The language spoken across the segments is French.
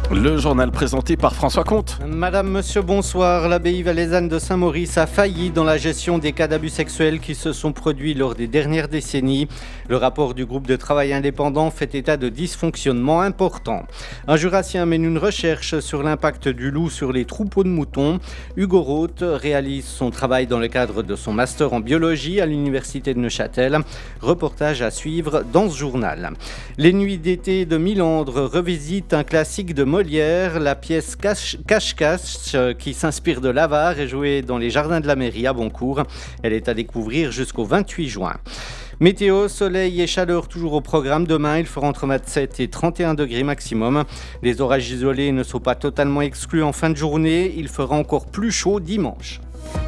Le journal présenté par François Comte. Madame, monsieur, bonsoir. L'abbaye valaisanne de Saint-Maurice a failli dans la gestion des cas d'abus sexuels qui se sont produits lors des dernières décennies. Le rapport du groupe de travail indépendant fait état de dysfonctionnements importants. Un jurassien mène une recherche sur l'impact du loup sur les troupeaux de moutons. Hugo Roth réalise son travail dans le cadre de son master en biologie à l'université de Neuchâtel. Reportage à suivre dans ce journal. Les nuits d'été de Milandre revisitent un classique de Molière, la pièce Cache-Cache qui s'inspire de l'Avare est jouée dans les jardins de la mairie à Boncourt. Elle est à découvrir jusqu'au 28 juin. Météo, soleil et chaleur toujours au programme. Demain, il fera entre 27 et 31 degrés maximum. Les orages isolés ne sont pas totalement exclus en fin de journée. Il fera encore plus chaud dimanche.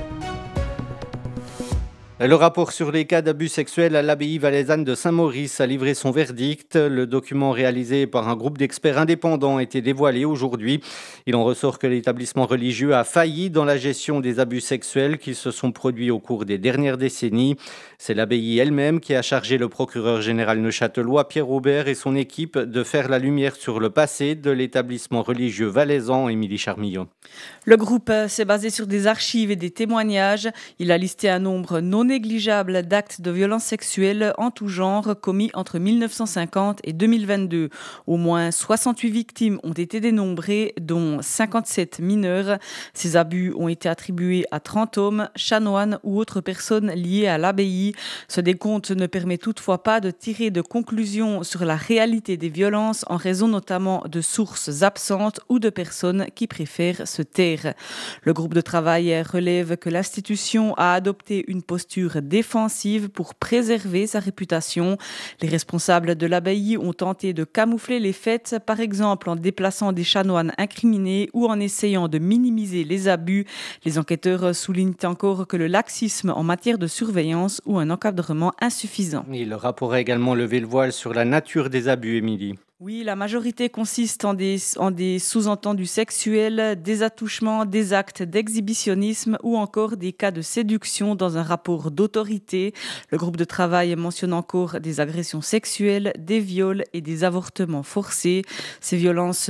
Le rapport sur les cas d'abus sexuels à l'abbaye valaisanne de Saint-Maurice a livré son verdict. Le document réalisé par un groupe d'experts indépendants a été dévoilé aujourd'hui. Il en ressort que l'établissement religieux a failli dans la gestion des abus sexuels qui se sont produits au cours des dernières décennies. C'est l'abbaye elle-même qui a chargé le procureur général neuchâtelois Pierre Aubert et son équipe de faire la lumière sur le passé de l'établissement religieux valaisan. Émilie Charmillon. Le groupe s'est basé sur des archives et des témoignages. Il a listé un nombre non négligeable d'actes de violence sexuelle en tout genre commis entre 1950 et 2022. Au moins 68 victimes ont été dénombrées, dont 57 mineurs. Ces abus ont été attribués à 30 hommes, chanoines ou autres personnes liées à l'abbaye. Ce décompte ne permet toutefois pas de tirer de conclusions sur la réalité des violences en raison notamment de sources absentes ou de personnes qui préfèrent se taire. Le groupe de travail relève que l'institution a adopté une posture défensive pour préserver sa réputation. Les responsables de l'abbaye ont tenté de camoufler les faits, par exemple en déplaçant des chanoines incriminés ou en essayant de minimiser les abus. Les enquêteurs soulignent encore que le laxisme en matière de surveillance ou un encadrement insuffisant. Et le rapport a également levé le voile sur la nature des abus, Émilie. Oui, la majorité consiste en des sous-entendus sexuels, des attouchements, des actes d'exhibitionnisme ou encore des cas de séduction dans un rapport d'autorité. Le groupe de travail mentionne encore des agressions sexuelles, des viols et des avortements forcés. Ces violences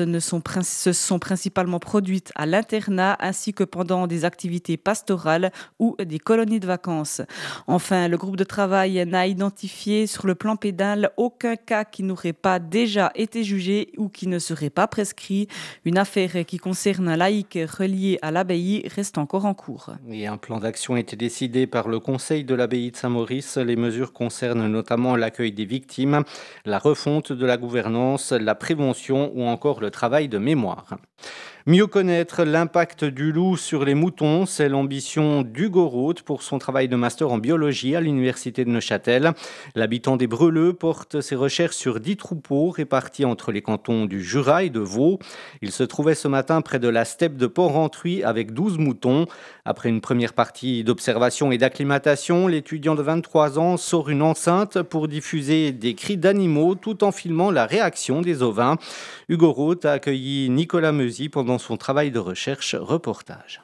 se sont principalement produites à l'internat ainsi que pendant des activités pastorales ou des colonies de vacances. Enfin, le groupe de travail n'a identifié sur le plan pénal aucun cas qui n'aurait pas déjà été jugé ou qui ne serait pas prescrit. Une affaire qui concerne un laïc relié à l'abbaye reste encore en cours. Et un plan d'action a été décidé par le conseil de l'abbaye de Saint-Maurice. Les mesures concernent notamment l'accueil des victimes, la refonte de la gouvernance, la prévention ou encore le travail de mémoire. Mieux connaître l'impact du loup sur les moutons, c'est l'ambition d'Hugo Roth pour son travail de master en biologie à l'université de Neuchâtel. L'habitant des Breleux porte ses recherches sur 10 troupeaux répartis entre les cantons du Jura et de Vaud. Il se trouvait ce matin près de la steppe de Port-Rentruy avec 12 moutons. Après une première partie d'observation et d'acclimatation, l'étudiant de 23 ans sort une enceinte pour diffuser des cris d'animaux tout en filmant la réaction des ovins. Hugo Roth a accueilli Nicolas Meusy pendant son travail de recherche. Reportage.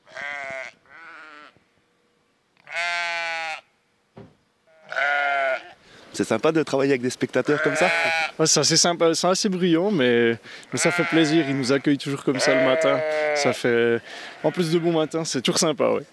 C'est sympa de travailler avec des spectateurs comme ça? Ouais, c'est assez sympa, c'est assez bruyant, mais ça fait plaisir. Ils nous accueillent toujours comme ça le matin. Ça fait, en plus de bon matin, c'est toujours sympa. Ouais.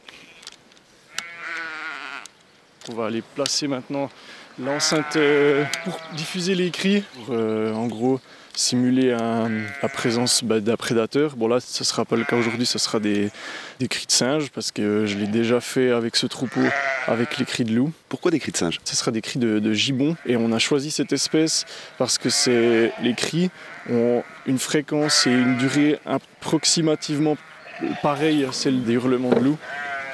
On va aller placer maintenant l'enceinte pour diffuser les cris, pour en gros simuler la présence d'un prédateur. Bon là, ce ne sera pas le cas aujourd'hui, ce sera des cris de singe parce que je l'ai déjà fait avec ce troupeau, avec les cris de loup. Pourquoi des cris de singe? Ce sera des cris de gibbon et on a choisi cette espèce parce que les cris ont une fréquence et une durée approximativement pareille à celle des hurlements de loup.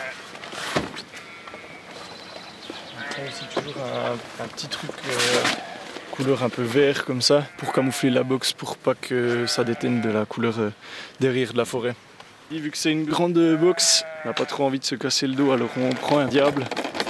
C'est toujours un petit truc couleur un peu vert comme ça pour camoufler la box pour pas que ça déteigne de la couleur derrière de la forêt. Et vu que c'est une grande box, on n'a pas trop envie de se casser le dos, alors on prend un diable.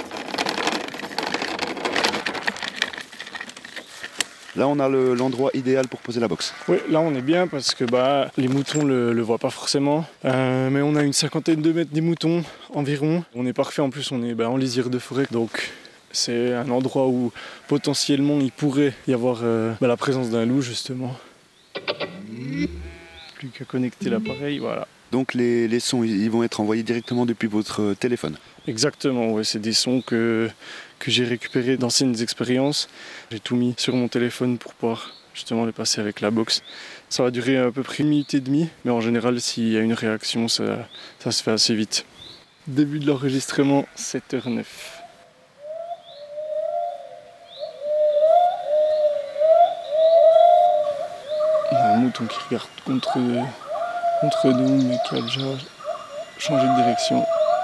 Là, on a l'endroit idéal pour poser la box. Oui, là on est bien parce que les moutons le voient pas forcément. Mais on a une cinquantaine de mètres des moutons environ. On est parfait, en plus on est en lisière de forêt. Donc c'est un endroit où potentiellement il pourrait y avoir la présence d'un loup justement. plus qu'à connecter l'appareil, voilà. Donc les sons, ils vont être envoyés directement depuis votre téléphone. Exactement, ouais, c'est des sons que j'ai récupérés d'anciennes expériences. J'ai tout mis sur mon téléphone pour pouvoir justement les passer avec la box. Ça va durer à peu près 1 minute et demie, mais en général, s'il y a une réaction, ça se fait assez vite. Début de l'enregistrement, 7h09. On a un mouton qui regarde contre nous, mais qui a déjà changé de direction.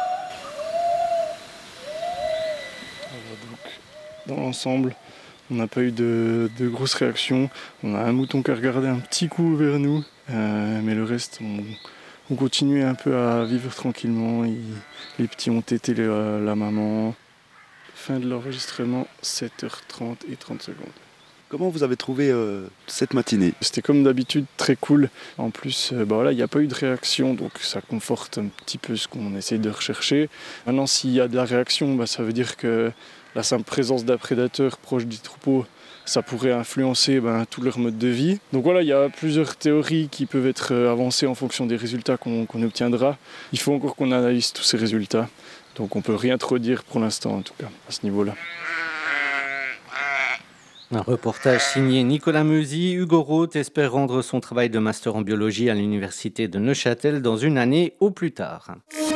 Voilà, donc, dans l'ensemble, on n'a pas eu de grosses réactions. On a un mouton qui a regardé un petit coup vers nous, mais le reste, on continue un peu à vivre tranquillement. Les petits ont tété la maman. Fin de l'enregistrement, 7h30 et 30 secondes. Comment vous avez trouvé cette matinée ? C'était comme d'habitude très cool. En plus, il n'y a pas eu de réaction, donc ça conforte un petit peu ce qu'on essaye de rechercher. Maintenant, s'il y a de la réaction, ça veut dire que la simple présence d'un prédateur proche du troupeau, ça pourrait influencer tout leur mode de vie. Donc voilà, il y a plusieurs théories qui peuvent être avancées en fonction des résultats qu'on obtiendra. Il faut encore qu'on analyse tous ces résultats. Donc on ne peut rien trop dire pour l'instant, en tout cas, à ce niveau-là. Un reportage signé Nicolas Meuzy. Hugo Roth espère rendre son travail de master en biologie à l'université de Neuchâtel dans une année au plus tard.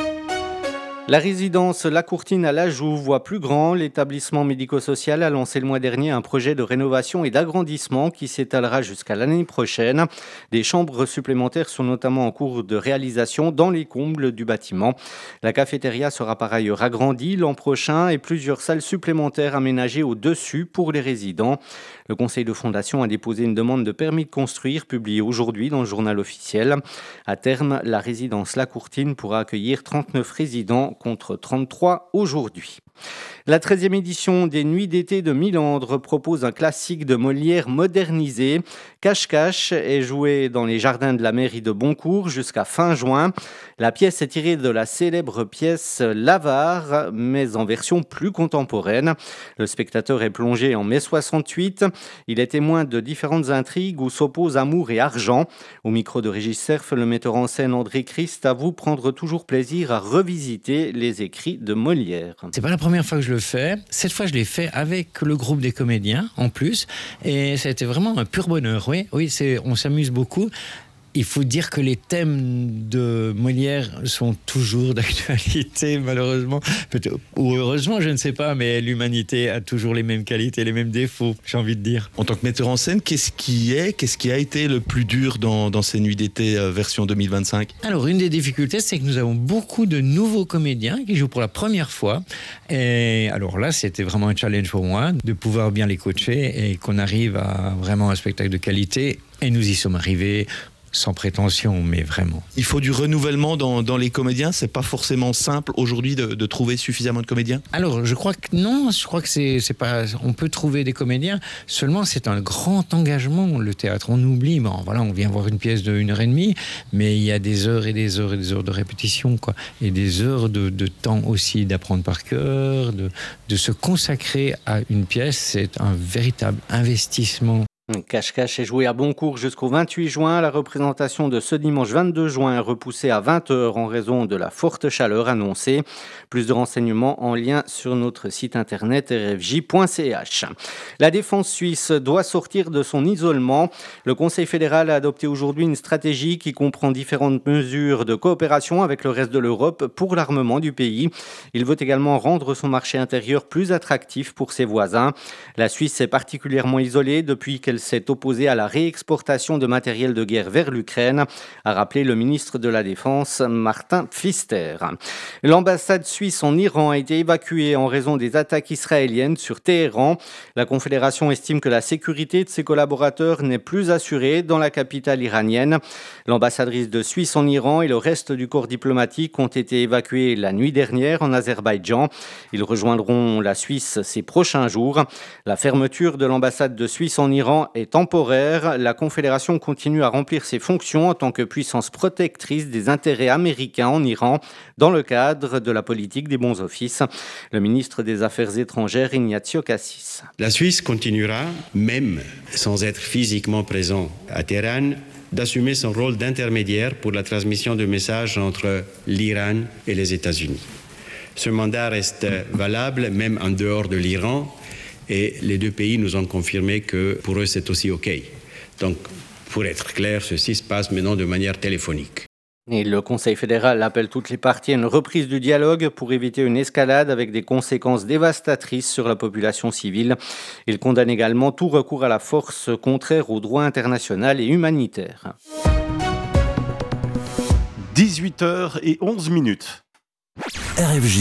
La résidence La Courtine à l'Ajou voit plus grand. L'établissement médico-social a lancé le mois dernier un projet de rénovation et d'agrandissement qui s'étalera jusqu'à l'année prochaine. Des chambres supplémentaires sont notamment en cours de réalisation dans les combles du bâtiment. La cafétéria sera par ailleurs agrandie l'an prochain et plusieurs salles supplémentaires aménagées au-dessus pour les résidents. Le conseil de fondation a déposé une demande de permis de construire publiée aujourd'hui dans le journal officiel. À terme, la résidence La Courtine pourra accueillir 39 résidents contre 33 aujourd'hui. La 13e édition des Nuits d'été de Milandre propose un classique de Molière modernisé. Cache-cache est joué dans les jardins de la mairie de Boncourt jusqu'à fin juin. La pièce est tirée de la célèbre pièce L'Avare, mais en version plus contemporaine. Le spectateur est plongé en mai 68. Il est témoin de différentes intrigues où s'opposent amour et argent. Au micro de Régis Cerf, le metteur en scène André Christ avoue prendre toujours plaisir à revisiter les écrits de Molière. C'est pas la première fois que je le fais. Cette fois, je l'ai fait avec le groupe des comédiens, en plus. Et ça a été vraiment un pur bonheur. Oui, on s'amuse beaucoup. Il faut dire que les thèmes de Molière sont toujours d'actualité, malheureusement. Ou heureusement, je ne sais pas, mais l'humanité a toujours les mêmes qualités, les mêmes défauts, j'ai envie de dire. En tant que metteur en scène, qu'est-ce qui a été le plus dur dans ces Nuits d'été version 2025 ? Alors, une des difficultés, c'est que nous avons beaucoup de nouveaux comédiens qui jouent pour la première fois. Et alors là, c'était vraiment un challenge pour moi de pouvoir bien les coacher et qu'on arrive à vraiment un spectacle de qualité. Et nous y sommes arrivés. Sans prétention, mais vraiment. Il faut du renouvellement dans les comédiens. C'est pas forcément simple aujourd'hui de trouver suffisamment de comédiens. Alors, je crois que non. Je crois que c'est pas. On peut trouver des comédiens. Seulement, c'est un grand engagement. Le théâtre, on oublie. Bon, voilà, on vient voir une pièce de 1h30, mais il y a des heures et des heures et des heures de répétition, quoi, et des heures de temps aussi d'apprendre par cœur, de se consacrer à une pièce. C'est un véritable investissement. Cache-cache est joué à Boncourt jusqu'au 28 juin. La représentation de ce dimanche 22 juin est repoussée à 20h en raison de la forte chaleur annoncée. Plus de renseignements en lien sur notre site internet rfj.ch. La défense suisse doit sortir de son isolement. Le Conseil fédéral a adopté aujourd'hui une stratégie qui comprend différentes mesures de coopération avec le reste de l'Europe pour l'armement du pays. Il veut également rendre son marché intérieur plus attractif pour ses voisins. La Suisse est particulièrement isolée depuis qu'elle s'est opposée à la réexportation de matériel de guerre vers l'Ukraine, a rappelé le ministre de la Défense, Martin Pfister. L'ambassade suisse en Iran a été évacuée en raison des attaques israéliennes sur Téhéran. La Confédération estime que la sécurité de ses collaborateurs n'est plus assurée dans la capitale iranienne. L'ambassadrice de Suisse en Iran et le reste du corps diplomatique ont été évacués la nuit dernière en Azerbaïdjan. Ils rejoindront la Suisse ces prochains jours. La fermeture de l'ambassade de Suisse en Iran est temporaire. La Confédération continue à remplir ses fonctions en tant que puissance protectrice des intérêts américains en Iran dans le cadre de la politique des bons offices. Le ministre des Affaires étrangères, Ignazio Cassis. La Suisse continuera, même sans être physiquement présent à Téhéran, d'assumer son rôle d'intermédiaire pour la transmission de messages entre l'Iran et les États-Unis. Ce mandat reste valable même en dehors de l'Iran et les deux pays nous ont confirmé que pour eux c'est aussi OK. Donc pour être clair, ceci se passe maintenant de manière téléphonique. Et le Conseil fédéral appelle toutes les parties à une reprise du dialogue pour éviter une escalade avec des conséquences dévastatrices sur la population civile. Il condamne également tout recours à la force contraire au droit international et humanitaire. 18h11. RFJ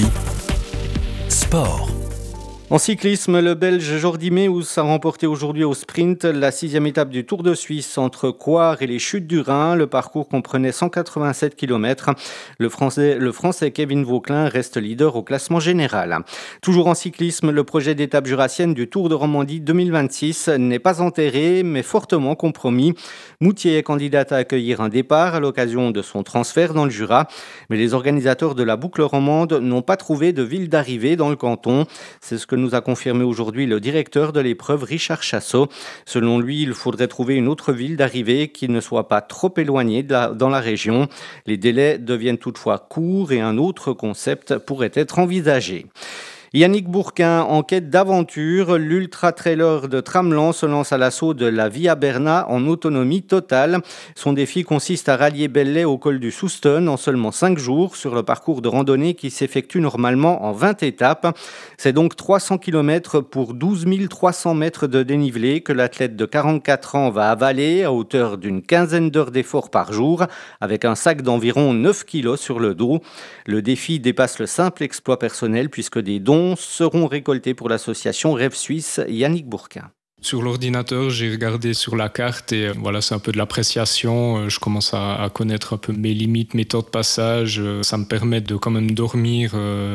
Sport. En cyclisme, le Belge Jordi Meeus a remporté aujourd'hui au sprint la 6e étape du Tour de Suisse entre Coire et les Chutes du Rhin. Le parcours comprenait 187 km. Le Français Kevin Vauquelin reste leader au classement général. Toujours en cyclisme, le projet d'étape jurassienne du Tour de Romandie 2026 n'est pas enterré, mais fortement compromis. Moutier est candidate à accueillir un départ à l'occasion de son transfert dans le Jura. Mais les organisateurs de la boucle romande n'ont pas trouvé de ville d'arrivée dans le canton. C'est ce que nous a confirmé aujourd'hui le directeur de l'épreuve, Richard Chassot. Selon lui, il faudrait trouver une autre ville d'arrivée qui ne soit pas trop éloignée dans la région. Les délais deviennent toutefois courts et un autre concept pourrait être envisagé. Yannick Bourquin, en quête d'aventure, l'ultra-trailer de Tramelan se lance à l'assaut de la Via Berna en autonomie totale. Son défi consiste à rallier Belley au col du Souston en seulement 5 jours sur le parcours de randonnée qui s'effectue normalement en 20 étapes. C'est donc 300 km pour 12 300 mètres de dénivelé que l'athlète de 44 ans va avaler à hauteur d'une quinzaine d'heures d'effort par jour avec un sac d'environ 9 kg sur le dos. Le défi dépasse le simple exploit personnel puisque des dons seront récoltés pour l'association Rêve Suisse. Yannick Bourquin. Sur l'ordinateur, j'ai regardé sur la carte et voilà, c'est un peu de l'appréciation. Je commence à connaître un peu mes limites, mes temps de passage. Ça me permet de quand même dormir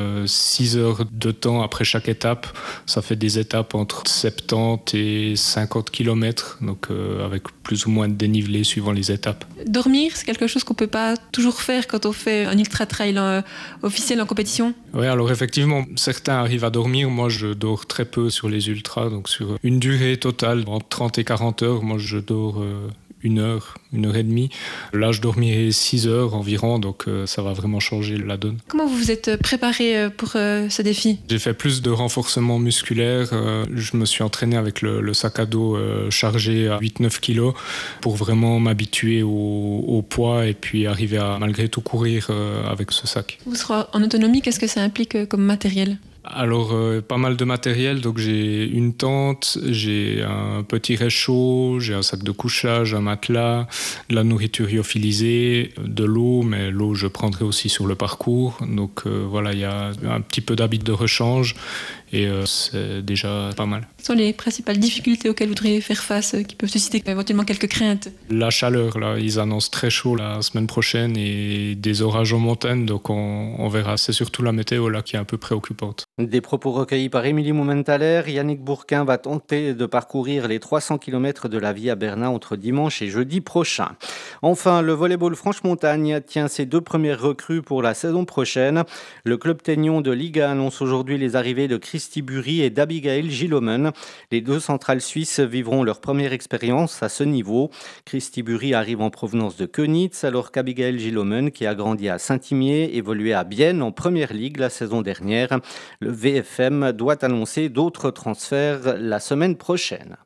6 heures de temps après chaque étape. Ça fait des étapes entre 70 et 50 km, donc avec plus ou moins de dénivelé suivant les étapes. Dormir, c'est quelque chose qu'on ne peut pas toujours faire quand on fait un ultra-trail officiel en compétition. Oui, alors effectivement, certains arrivent à dormir. Moi, je dors très peu sur les ultras, donc sur une durée totale, entre 30 et 40 heures. Moi, je dors 1 heure, 1 heure et demie. Là, je dormirai 6 heures environ, donc ça va vraiment changer la donne. Comment vous vous êtes préparé pour ce défi ? J'ai fait plus de renforcement musculaire. Je me suis entraîné avec le sac à dos chargé à 8-9 kg pour vraiment m'habituer au poids et puis arriver à malgré tout courir avec ce sac. Vous serez en autonomie, qu'est-ce que ça implique comme matériel ? Alors, pas mal de matériel. Donc, j'ai une tente, j'ai un petit réchaud, j'ai un sac de couchage, un matelas, de la nourriture lyophilisée, de l'eau, mais l'eau, je prendrai aussi sur le parcours. Donc, voilà, il y a un petit peu d'habits de rechange et c'est déjà pas mal. Quelles sont les principales difficultés auxquelles vous devriez faire face, qui peuvent susciter éventuellement quelques craintes ? La chaleur, là, ils annoncent très chaud la semaine prochaine et des orages en montagne, donc on verra. C'est surtout la météo là qui est un peu préoccupante. Des propos recueillis par Émilie Moumentaler. Yannick Bourquin va tenter de parcourir les 300 km de la Via Berna entre dimanche et jeudi prochain. Enfin, le volleyball Franche-Montagne tient ses 2 premières recrues pour la saison prochaine. Le club Teignon de Liga annonce aujourd'hui les arrivées de Christy Burry et d'Abigail Gilomen. Les 2 centrales suisses vivront leur première expérience à ce niveau. Christy Burry arrive en provenance de Könitz, alors qu'Abigail Gilomen, qui a grandi à Saint-Imier, évoluait à Bienne en première ligue la saison dernière. Le VFM doit annoncer d'autres transferts la semaine prochaine.